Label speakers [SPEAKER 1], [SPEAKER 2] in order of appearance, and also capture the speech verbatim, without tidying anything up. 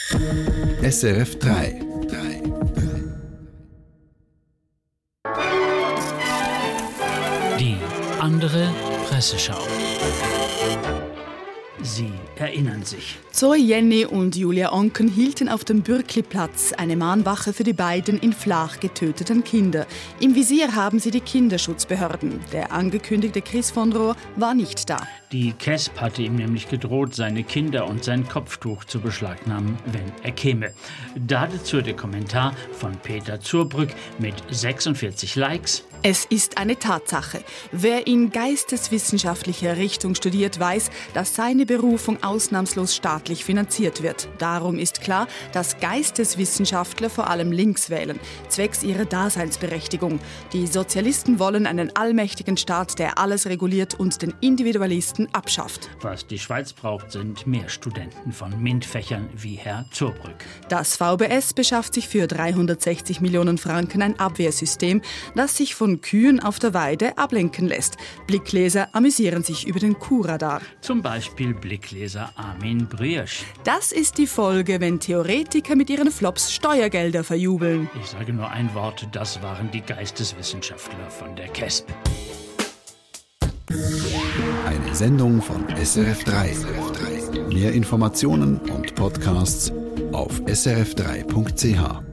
[SPEAKER 1] S R F drei.
[SPEAKER 2] Die andere Presseschau. Sie erinnern sich.
[SPEAKER 3] Zoe Jenny und Julia Onken hielten auf dem Bürkli-Platz eine Mahnwache für die beiden in Flach getöteten Kinder. Im Visier haben sie die Kinderschutzbehörden. Der angekündigte Chris von Rohr war nicht da.
[SPEAKER 2] Die K E S P hatte ihm nämlich gedroht, seine Kinder und sein Kopftuch zu beschlagnahmen, wenn er käme. Dazu der Kommentar von Peter Zurbrück mit sechsundvierzig Likes.
[SPEAKER 3] Es ist eine Tatsache. Wer in geisteswissenschaftlicher Richtung studiert, weiß, dass seine Berufung ausnahmslos staatlich finanziert wird. Darum ist klar, dass Geisteswissenschaftler vor allem links wählen, zwecks ihrer Daseinsberechtigung. Die Sozialisten wollen einen allmächtigen Staat, der alles reguliert und den Individualisten abschafft.
[SPEAKER 2] Was die Schweiz braucht, sind mehr Studenten von MINT-Fächern wie Herr Zurbrück.
[SPEAKER 3] Das V B S beschafft sich für dreihundertsechzig Millionen Franken ein Abwehrsystem, das sich von Kühen auf der Weide ablenken lässt. Blickleser amüsieren sich über den Kuhradar.
[SPEAKER 2] Zum Beispiel Blickleser Armin Briersch.
[SPEAKER 3] Das ist die Folge, wenn Theoretiker mit ihren Flops Steuergelder verjubeln.
[SPEAKER 2] Ich sage nur ein Wort, das waren die Geisteswissenschaftler von der K E S P.
[SPEAKER 1] Eine Sendung von S R F drei. Mehr Informationen und Podcasts auf s r f drei punkt c h.